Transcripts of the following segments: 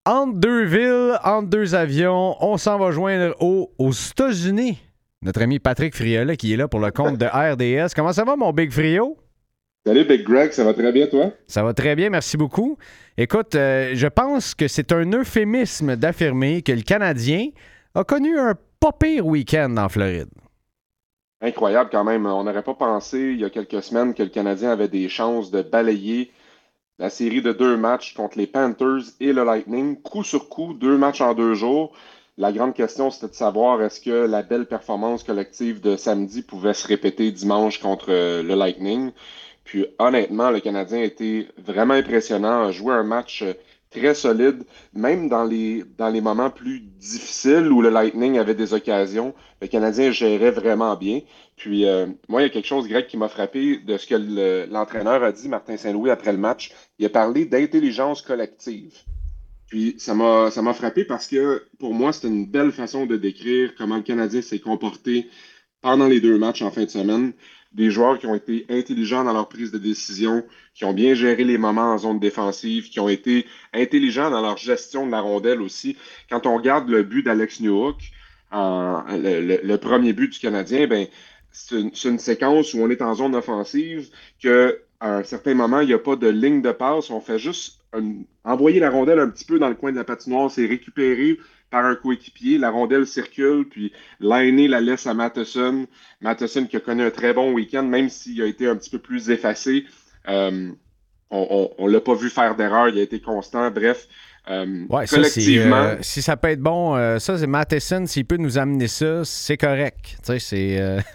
Entre deux villes, entre deux avions, on s'en va joindre aux États-Unis. Notre ami Patrick Friolet qui est là pour le compte de RDS. Comment ça va, mon Big Frio? Salut Big Greg, ça va très bien toi? Ça va très bien, merci beaucoup. Écoute, je pense que c'est un euphémisme d'affirmer que le Canadien a connu un pas pire week-end en Floride. Incroyable quand même. On n'aurait pas pensé il y a quelques semaines que le Canadien avait des chances de balayer la série de deux matchs contre les Panthers et le Lightning, coup sur coup, deux matchs en 2 jours. La grande question, c'était de savoir est-ce que la belle performance collective de samedi pouvait se répéter dimanche contre le Lightning. Puis honnêtement, le Canadien a été vraiment impressionnant, a joué un match très solide, même dans les moments plus difficiles où le Lightning avait des occasions, le Canadien gérait vraiment bien. Puis moi, il y a quelque chose, Greg, qui m'a frappé de ce que l'entraîneur a dit, Martin Saint-Louis, après le match. Il a parlé d'intelligence collective. Puis ça m'a frappé parce que pour moi, c'était une belle façon de décrire comment le Canadien s'est comporté pendant les deux matchs en fin de semaine. Des joueurs qui ont été intelligents dans leur prise de décision, qui ont bien géré les moments en zone défensive, qui ont été intelligents dans leur gestion de la rondelle aussi. Quand on regarde le but d'Alex Newhook, le premier but du Canadien, ben, c'est une séquence où on est en zone offensive, que à un certain moment, il n'y a pas de ligne de passe. On fait juste envoyer la rondelle un petit peu dans le coin de la patinoire. C'est récupéré par un coéquipier. La rondelle circule, puis Laine la laisse à Matheson. Matheson qui a connu un très bon week-end, même s'il a été un petit peu plus effacé. Euh, on ne l'a pas vu faire d'erreur. Il a été constant. Bref, Ouais, ça, c'est. collectivement, Si ça peut être bon, ça, c'est Matheson. S'il peut nous amener ça, c'est correct. Tu sais, c'est.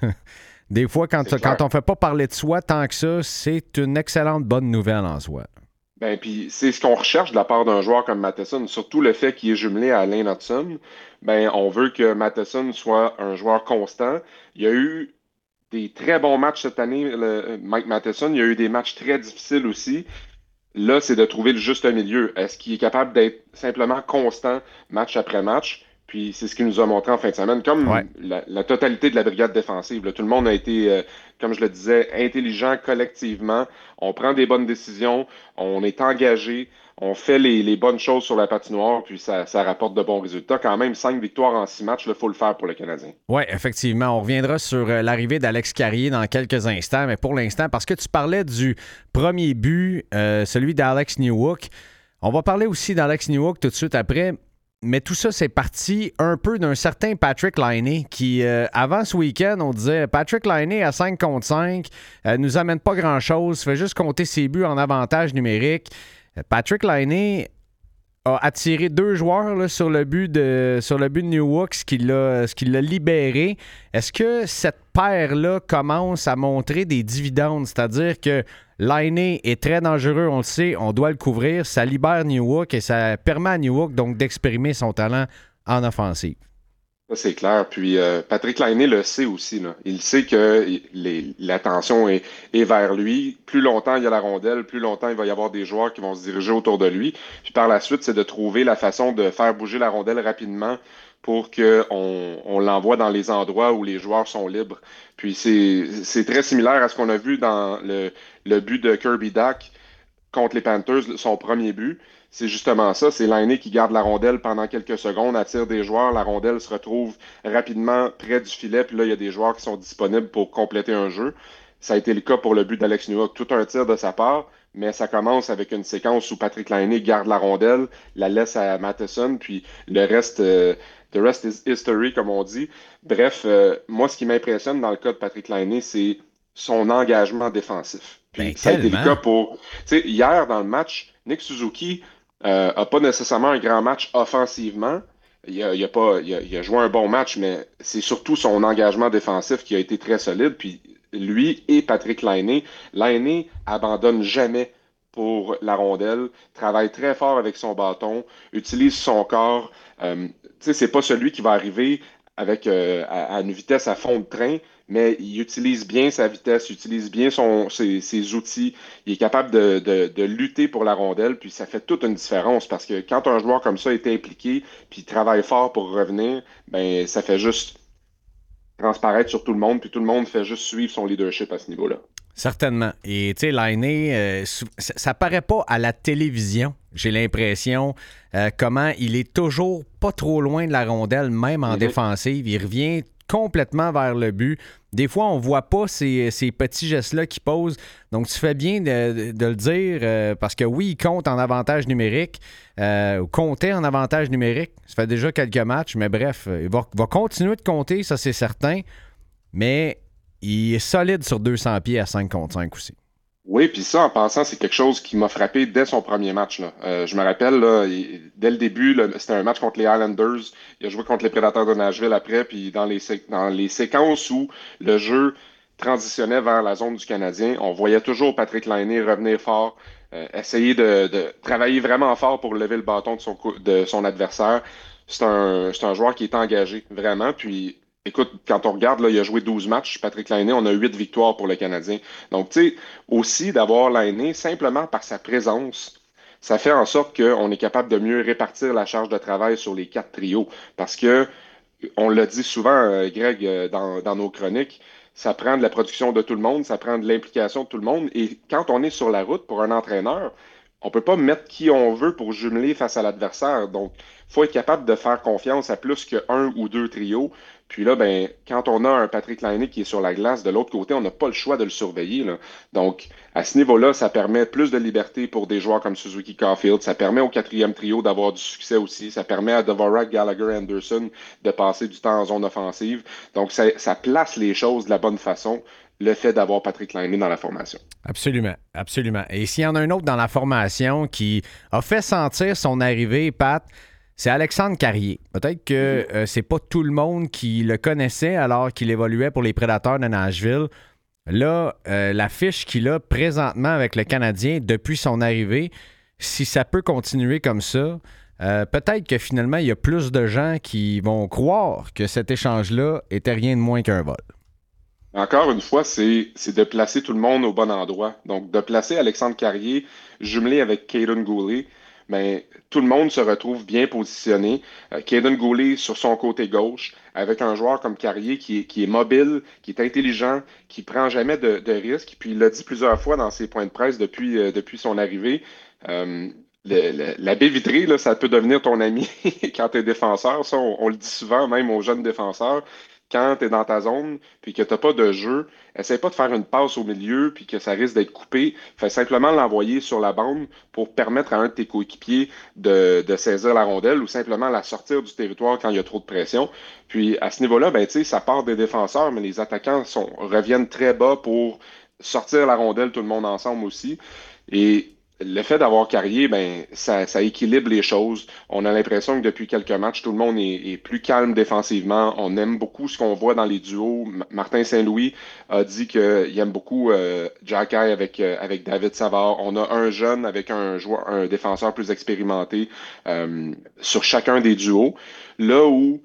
Des fois, c'est quand clair. on fait pas parler de soi tant que ça, c'est une excellente bonne nouvelle en soi. Ben, puis c'est ce qu'on recherche de la part d'un joueur comme Matheson, surtout le fait qu'il est jumelé à Alain Hudson. Ben, on veut que Matheson soit un joueur constant. Il y a eu des très bons matchs cette année, Mike Matheson. Il y a eu des matchs très difficiles aussi. Là, c'est de trouver le juste milieu. Est-ce qu'il est capable d'être simplement constant match après match? Puis c'est ce qu'il nous a montré en fin de semaine, Ouais. comme la totalité de la brigade défensive. Là. Tout le monde a été, comme je le disais, intelligent collectivement. On prend des bonnes décisions, on est engagé, on fait les bonnes choses sur la patinoire, puis ça rapporte de bons résultats. Quand même, 5 victoires en 6 matchs, il faut le faire pour le Canadien. Oui, effectivement. On reviendra sur l'arrivée d'Alex Carrier dans quelques instants, mais pour l'instant, parce que tu parlais du premier but, celui d'Alex Newhook, on va parler aussi d'Alex Newhook tout de suite après, mais tout ça, c'est parti un peu d'un certain Patrick Laine qui, avant ce week-end, on disait Patrick Laine à 5 contre 5 nous amène pas grand-chose, fait juste compter ses buts en avantage numérique. Patrick Laine a attiré deux joueurs là, sur le but de Newhook, ce qui l'a libéré. Est-ce que cette paire-là commence à montrer des dividendes? C'est-à-dire que Laine est très dangereux, on le sait, on doit le couvrir. Ça libère Newhook et ça permet à Newhook donc d'exprimer son talent en offensive. Ça, c'est clair. Puis Patrick Laine le sait aussi, là. Il sait que l'attention est vers lui. Plus longtemps il y a la rondelle, plus longtemps il va y avoir des joueurs qui vont se diriger autour de lui. Puis par la suite, c'est de trouver la façon de faire bouger la rondelle rapidement pour qu'on l'envoie dans les endroits où les joueurs sont libres. Puis c'est très similaire à ce qu'on a vu dans le but de Kirby Dack contre les Panthers, son premier but. C'est justement ça, c'est Laine qui garde la rondelle pendant quelques secondes, attire des joueurs, la rondelle se retrouve rapidement près du filet, puis là, il y a des joueurs qui sont disponibles pour compléter un jeu. Ça a été le cas pour le but d'Alex Newhook, tout un tir de sa part, mais ça commence avec une séquence où Patrick Laine garde la rondelle, la laisse à Matheson, puis le reste, the rest is history, comme on dit. Bref, moi, ce qui m'impressionne dans le cas de Patrick Laine, c'est son engagement défensif. Ben Puis ça a été le cas tellement. pour, tu sais, hier dans le match, Nick Suzuki a pas nécessairement un grand match offensivement. Il a joué un bon match, mais c'est surtout son engagement défensif qui a été très solide. Puis lui et Patrick Laine, Laine abandonne jamais pour la rondelle, travaille très fort avec son bâton, utilise son corps. Tu sais, c'est pas celui qui va arriver avec à une vitesse à fond de train, mais il utilise bien sa vitesse, il utilise bien ses outils, il est capable de lutter pour la rondelle, puis ça fait toute une différence parce que quand un joueur comme ça est impliqué, puis il travaille fort pour revenir, ben ça fait juste transparaître sur tout le monde, puis tout le monde fait juste suivre son leadership à ce niveau-là. Certainement. Et tu sais, Laine, ça paraît pas à la télévision, j'ai l'impression, comment il est toujours pas trop loin de la rondelle, même en défensive. Il revient complètement vers le but. Des fois, on voit pas ces petits gestes-là qu'il pose. Donc, tu fais bien de le dire, parce que oui, il compte en avantage numérique, ou comptait en avantage numérique. Ça fait déjà quelques matchs, mais bref, il va continuer de compter, ça c'est certain. Mais il est solide sur 200 pieds à 5 contre 5 aussi. Oui, puis ça, en passant, c'est quelque chose qui m'a frappé dès son premier match, là. Je me rappelle, là, dès le début, là, c'était un match contre les Highlanders. Il a joué contre les Prédateurs de Nashville après, puis dans les séquences où le jeu transitionnait vers la zone du Canadien, on voyait toujours Patrick Laine revenir fort, essayer de travailler vraiment fort pour lever le bâton de son adversaire. C'est un joueur qui est engagé, vraiment. Puis, écoute, quand on regarde, là, il a joué 12 matchs, Patrick Laine, on a 8 victoires pour le Canadien. Donc, tu sais, aussi d'avoir Laine, simplement par sa présence, ça fait en sorte qu'on est capable de mieux répartir la charge de travail sur les 4 trios. Parce que, on l'a dit souvent, Greg, dans nos chroniques, ça prend de la production de tout le monde, ça prend de l'implication de tout le monde. Et quand on est sur la route pour un entraîneur, on peut pas mettre qui on veut pour jumeler face à l'adversaire. Donc, il faut être capable de faire confiance à plus qu'un ou deux trios. Puis là, ben, quand on a un Patrick Laine qui est sur la glace, de l'autre côté, on n'a pas le choix de le surveiller, là. Donc, à ce niveau-là, ça permet plus de liberté pour des joueurs comme Suzuki Caulfield. Ça permet au quatrième trio d'avoir du succès aussi. Ça permet à Dvorak, Gallagher, Anderson de passer du temps en zone offensive. Donc, ça place les choses de la bonne façon, le fait d'avoir Patrick Laine dans la formation. Absolument, absolument. Et s'il y en a un autre dans la formation qui a fait sentir son arrivée, Pat, c'est Alexandre Carrier. Peut-être que c'est pas tout le monde qui le connaissait alors qu'il évoluait pour les Prédateurs de Nashville. Là, la fiche qu'il a présentement avec le Canadien depuis son arrivée, si ça peut continuer comme ça, peut-être que finalement, il y a plus de gens qui vont croire que cet échange-là était rien de moins qu'un vol. Encore une fois, c'est de placer tout le monde au bon endroit. Donc, de placer Alexandre Carrier jumelé avec Caden Goulet, mais tout le monde se retrouve bien positionné. Caden Goulet sur son côté gauche, avec un joueur comme Carrier qui est mobile, qui est intelligent, qui prend jamais de risques. Puis il l'a dit plusieurs fois dans ses points de presse depuis son arrivée. Euh, la baie vitrée, là, ça peut devenir ton ami quand tu es défenseur. Ça, on le dit souvent, même aux jeunes défenseurs. Quand tu es dans ta zone puis que tu n'as pas de jeu, essaie pas de faire une passe au milieu puis que ça risque d'être coupé. Fais simplement l'envoyer sur la bande pour permettre à un de tes coéquipiers de saisir la rondelle ou simplement la sortir du territoire quand il y a trop de pression. Puis à ce niveau-là, ben, tu sais, ça part des défenseurs, mais les attaquants reviennent très bas pour sortir la rondelle tout le monde ensemble aussi. Et le fait d'avoir Carrier, ben, ça équilibre les choses. On a l'impression que depuis quelques matchs, tout le monde est plus calme défensivement. On aime beaucoup ce qu'on voit dans les duos. Martin Saint-Louis a dit qu'il aime beaucoup Jack Eye avec David Savard. On a un jeune avec un défenseur plus expérimenté sur chacun des duos. Là où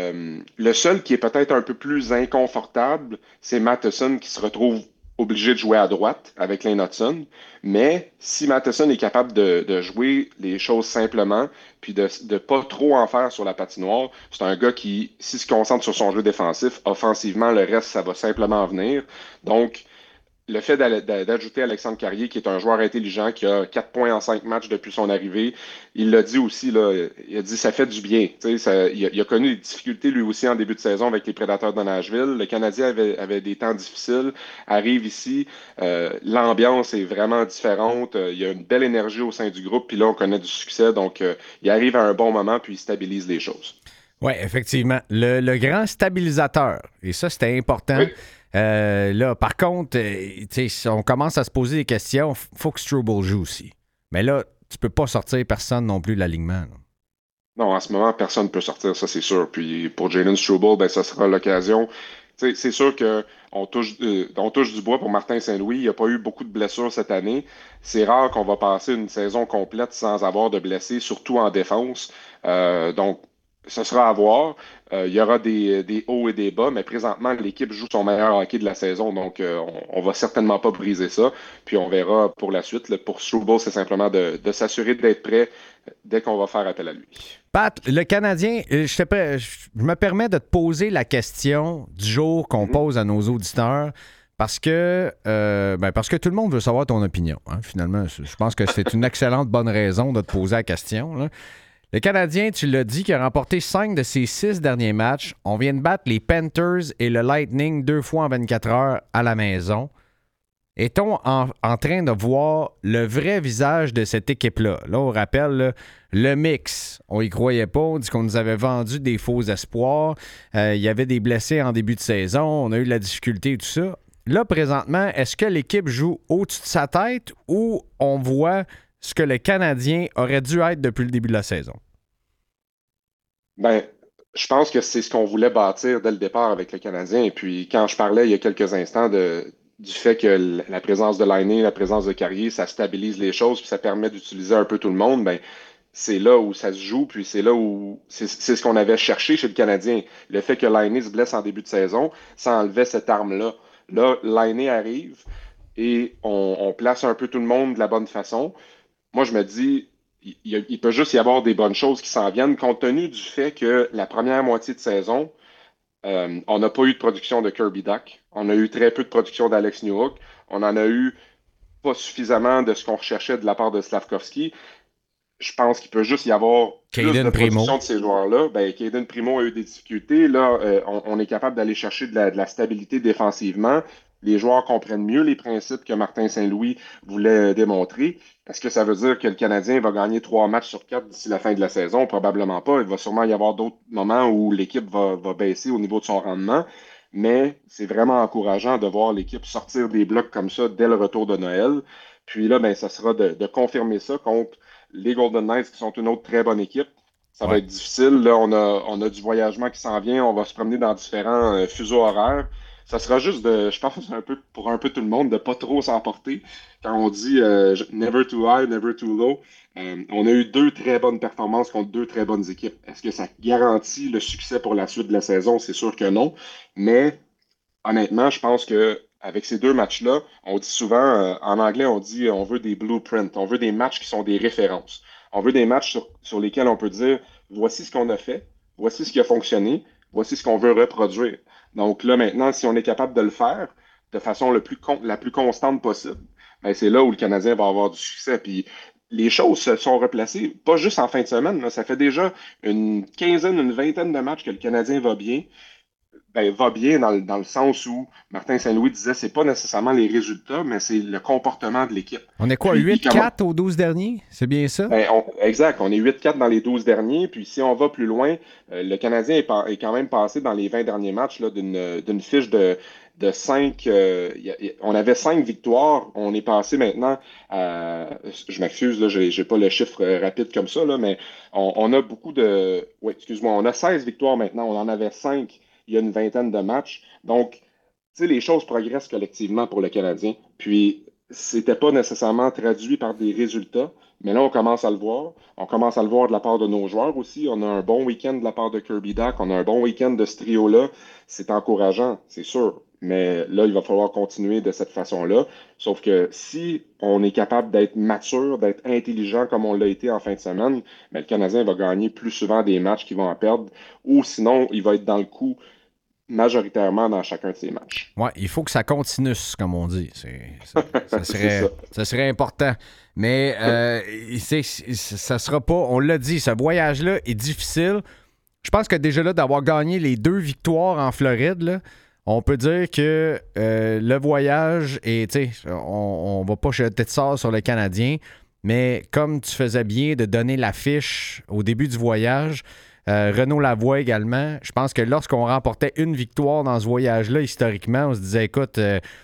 le seul qui est peut-être un peu plus inconfortable, c'est Matheson qui se retrouve obligé de jouer à droite avec Lane Hudson. Mais si Matheson est capable de jouer les choses simplement, puis de ne pas trop en faire sur la patinoire, c'est un gars qui, s'il se concentre sur son jeu défensif, offensivement, le reste, ça va simplement venir. Donc, le fait d'ajouter Alexandre Carrier, qui est un joueur intelligent, qui a 4 points en 5 matchs depuis son arrivée, il l'a dit aussi, là, il a dit ça fait du bien. Il a connu des difficultés lui aussi en début de saison avec les Prédateurs de Nashville. Le Canadien avait des temps difficiles, arrive ici, l'ambiance est vraiment différente, il y a une belle énergie au sein du groupe, puis là on connaît du succès, donc il arrive à un bon moment, puis il stabilise les choses. Oui, effectivement. Le grand stabilisateur, et ça c'était important. Oui. Là, par contre, si on commence à se poser des questions, faut que Struble joue aussi. Mais là, tu peux pas sortir personne non plus de l'alignement. Là. Non, en ce moment, personne ne peut sortir, ça c'est sûr. Puis pour Jalen Struble, ben, ça sera l'occasion. C'est sûr qu'on touche du bois pour Martin Saint-Louis. Il n'y a pas eu beaucoup de blessures cette année. C'est rare qu'on va passer une saison complète sans avoir de blessés, surtout en défense. Donc, ce sera à voir. Il y aura des hauts et des bas, mais présentement, l'équipe joue son meilleur hockey de la saison, donc on va certainement pas briser ça. Puis on verra pour la suite. Là, pour Struble, c'est simplement de s'assurer d'être prêt dès qu'on va faire appel à lui. Pat, le Canadien, je me permets de te poser la question du jour qu'on pose à nos auditeurs, parce que tout le monde veut savoir ton opinion. Hein, finalement, je pense que c'est une excellente bonne raison de te poser la question. Là. Le Canadien, tu l'as dit, qui a remporté 5 de ses 6 derniers matchs. On vient de battre les Panthers et le Lightning 2 fois en 24 heures à la maison. Est-on en train de voir le vrai visage de cette équipe-là? Là, on rappelle là, le mix. On y croyait pas. On dit qu'on nous avait vendu des faux espoirs. Il y avait des blessés en début de saison. On a eu de la difficulté et tout ça. Là, présentement, est-ce que l'équipe joue au-dessus de sa tête ou on voit ce que le Canadien aurait dû être depuis le début de la saison? Ben, je pense que c'est ce qu'on voulait bâtir dès le départ avec le Canadien. Et puis, quand je parlais il y a quelques instants du fait que la présence de Laine, la présence de Carrier, ça stabilise les choses, puis ça permet d'utiliser un peu tout le monde, ben, c'est là où ça se joue, puis c'est là où c'est ce qu'on avait cherché chez le Canadien. Le fait que Laine se blesse en début de saison, ça enlevait cette arme-là. Là, Laine arrive et on place un peu tout le monde de la bonne façon. Moi, je me dis, il peut juste y avoir des bonnes choses qui s'en viennent, compte tenu du fait que la première moitié de saison, on n'a pas eu de production de Kirby Duck. On a eu très peu de production d'Alex Newhook. On en a eu pas suffisamment de ce qu'on recherchait de la part de Slavkovski. Je pense qu'il peut juste y avoir plus de Caden Primo. production de ces joueurs-là. Ben, Caden Primo a eu des difficultés. Là, on est capable d'aller chercher de la stabilité défensivement. Les joueurs comprennent mieux les principes que Martin Saint-Louis voulait démontrer. Est-ce que ça veut dire que le Canadien va gagner 3 matchs sur 4 d'ici la fin de la saison? Probablement pas. Il va sûrement y avoir d'autres moments où l'équipe va baisser au niveau de son rendement. Mais c'est vraiment encourageant de voir l'équipe sortir des blocs comme ça dès le retour de Noël. Puis là, ben, ça sera de confirmer ça contre les Golden Knights, qui sont une autre très bonne équipe. Ça va Ouais. être difficile. Là, on a du voyagement qui s'en vient. On va se promener dans différents fuseaux horaires. Ça sera juste je pense, un peu pour un peu tout le monde, de pas trop s'emporter. Quand on dit never too high, never too low, on a eu 2 très bonnes performances contre 2 très bonnes équipes. Est-ce que ça garantit le succès pour la suite de la saison? C'est sûr que non. Mais honnêtement, je pense que avec ces 2 matchs-là, on dit souvent, en anglais, on dit on veut des blueprints, on veut des matchs qui sont des références. On veut des matchs sur lesquels on peut dire voici ce qu'on a fait, voici ce qui a fonctionné, voici ce qu'on veut reproduire. Donc là, maintenant, si on est capable de le faire de façon la plus constante possible, ben, c'est là où le Canadien va avoir du succès. Puis les choses se sont replacées, pas juste en fin de semaine, là, ça fait déjà une quinzaine, une vingtaine de matchs que le Canadien va bien. Ben, va bien dans le sens où Martin Saint-Louis disait c'est pas nécessairement les résultats, mais c'est le comportement de l'équipe. On est quoi, Puis, 8-4 aux 12 derniers? C'est bien ça? ben, exact, on est 8-4 dans les 12 derniers. Puis si on va plus loin, le Canadien est quand même passé dans les 20 derniers matchs là, d'une fiche de 5. On avait 5 victoires. On est passé maintenant à. Je m'excuse, là, j'ai pas le chiffre rapide comme ça, là, mais on a beaucoup de. Oui, excuse-moi, on a 16 victoires maintenant. On en avait 5 il y a une vingtaine de matchs. Donc, tu sais, les choses progressent collectivement pour le Canadien. Puis, c'était pas nécessairement traduit par des résultats, mais là, on commence à le voir. On commence à le voir de la part de nos joueurs aussi. On a un bon week-end de la part de Kirby Duck. On a un bon week-end de ce trio-là. C'est encourageant, c'est sûr. Mais là, il va falloir continuer de cette façon-là. Sauf que si on est capable d'être mature, d'être intelligent comme on l'a été en fin de semaine, ben, le Canadien va gagner plus souvent des matchs qu'il va en perdre. Ou sinon, il va être dans le coup majoritairement dans chacun de ces matchs. Ouais, il faut que ça continue, comme on dit. Ça C'est ça. ça serait important. Mais ça sera pas, on l'a dit, ce voyage-là est difficile. Je pense que déjà là, d'avoir gagné les 2 victoires en Floride, là, on peut dire que le voyage, et on va pas jeter de sort sur le Canadien, mais comme tu faisais bien de donner l'affiche au début du voyage, Renaud Lavoie également, je pense que lorsqu'on remportait une victoire dans ce voyage-là, historiquement, on se disait, écoute,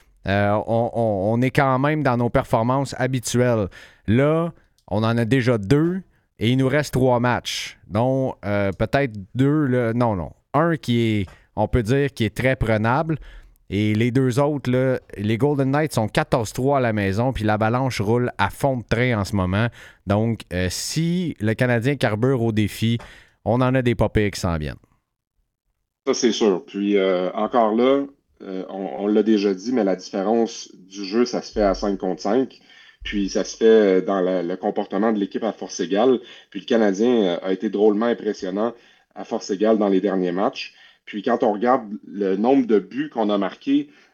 on est quand même dans nos performances habituelles. Là, on en a déjà 2 et il nous reste 3 matchs, dont peut-être 2, là, non, un qui est, on peut dire, qui est très prenable. Et les 2 autres, là, les Golden Knights sont 14-3 à la maison, puis l'Avalanche roule à fond de train en ce moment. Donc, si le Canadien carbure au défi, on en a des pas pires qui s'en viennent. Ça, c'est sûr. Puis encore là, on l'a déjà dit, mais la différence du jeu, ça se fait à 5 contre 5. Puis ça se fait dans le comportement de l'équipe à force égale. Puis le Canadien a été drôlement impressionnant à force égale dans les derniers matchs. Puis quand on regarde le nombre de buts qu'on a marqués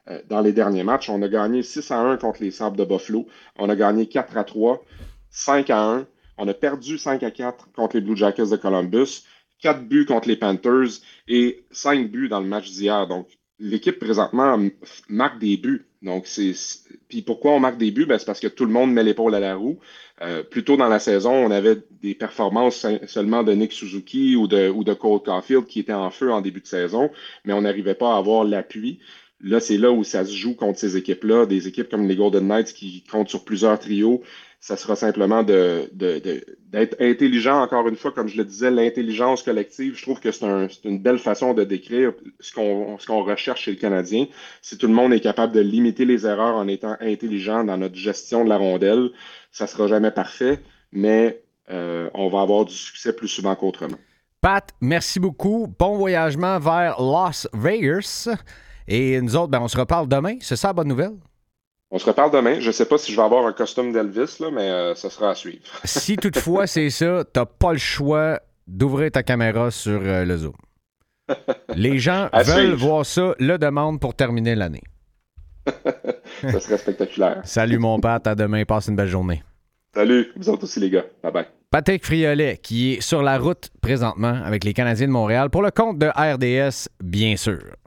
dans les derniers matchs. On a gagné 6-1 contre les Sabres de Buffalo. On a gagné 4-3, 5-1. On a perdu 5-4 contre les Blue Jackets de Columbus, 4 buts contre les Panthers et 5 buts dans le match d'hier. Donc, l'équipe présentement marque des buts. Donc, puis pourquoi on marque des buts? Ben, c'est parce que tout le monde met l'épaule à la roue. Plus tôt dans la saison, on avait des performances seulement de Nick Suzuki ou de Cole Caulfield qui étaient en feu en début de saison, mais on n'arrivait pas à avoir l'appui. Là, c'est là où ça se joue contre ces équipes-là, des équipes comme les Golden Knights qui comptent sur plusieurs trios. Ça sera simplement d'être intelligent, encore une fois, comme je le disais, l'intelligence collective. Je trouve que c'est une belle façon de décrire ce qu'on recherche chez le Canadien. Si tout le monde est capable de limiter les erreurs en étant intelligent dans notre gestion de la rondelle, ça sera jamais parfait, mais on va avoir du succès plus souvent qu'autrement. Pat, merci beaucoup. Bon voyagement vers Las Vegas. Et nous autres, on se reparle demain. C'est ça la bonne nouvelle? On se reparle demain. Je ne sais pas si je vais avoir un costume d'Elvis, là, mais ça sera à suivre. Si toutefois c'est ça, tu n'as pas le choix d'ouvrir ta caméra sur le Zoom. Les gens veulent voir ça, le demandent pour terminer l'année. Ça serait spectaculaire. Salut mon Pat, à demain. Passe une belle journée. Salut, vous autres aussi les gars. Bye-bye. Patrick Friolet, qui est sur la route présentement avec les Canadiens de Montréal pour le compte de RDS, bien sûr.